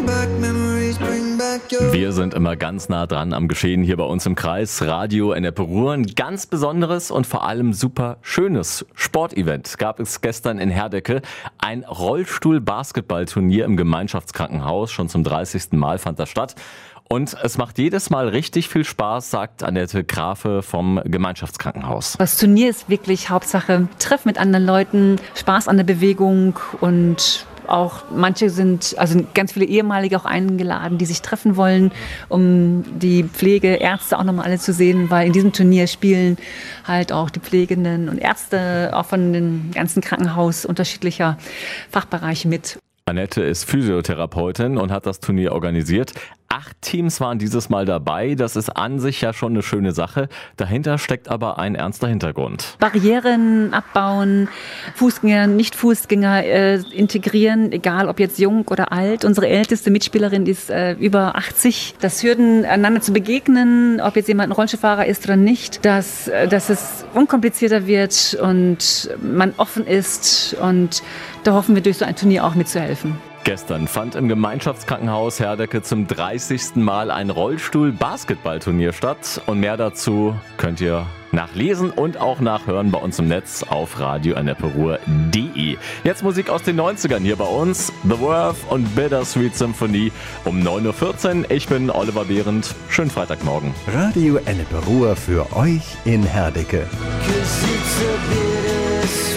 Wir sind immer ganz nah dran am Geschehen hier bei uns im Kreis. Radio Ennepe Ruhr, ein ganz besonderes und vor allem super schönes Sportevent gab es gestern in Herdecke. Ein Rollstuhl-Basketballturnier im Gemeinschaftskrankenhaus. Schon zum 30. Mal fand das statt. Und es macht jedes Mal richtig viel Spaß, sagt Annette Grafe vom Gemeinschaftskrankenhaus. Das Turnier ist wirklich Hauptsache Treffen mit anderen Leuten, Spaß an der Bewegung und auch manche sind, also ganz viele ehemalige auch eingeladen, die sich treffen wollen, um die Pflegeärzte auch nochmal alle zu sehen, weil in diesem Turnier spielen halt auch die Pflegenden und Ärzte auch von dem ganzen Krankenhaus unterschiedlicher Fachbereiche mit. Annette ist Physiotherapeutin und hat das Turnier organisiert. 8 Teams waren dieses Mal dabei. Das ist an sich ja schon eine schöne Sache. Dahinter steckt aber ein ernster Hintergrund. Barrieren abbauen, Fußgänger, Nicht-Fußgänger integrieren, egal ob jetzt jung oder alt. Unsere älteste Mitspielerin ist über 80. Das Hürden, einander zu begegnen, ob jetzt jemand ein Rollstuhlfahrer ist oder nicht, dass es unkomplizierter wird und man offen ist. Und da hoffen wir, durch so ein Turnier auch mitzuhelfen. Gestern fand im Gemeinschaftskrankenhaus Herdecke zum 30. Mal ein Rollstuhl-Basketballturnier statt. Und mehr dazu könnt ihr nachlesen und auch nachhören bei uns im Netz auf radioenneperuhr.de. Jetzt Musik aus den 90ern hier bei uns. The Worth und Bittersweet Symphony um 9.14 Uhr. Ich bin Oliver Behrendt. Schönen Freitagmorgen. Radio Ennepe Ruhr für euch in Herdecke.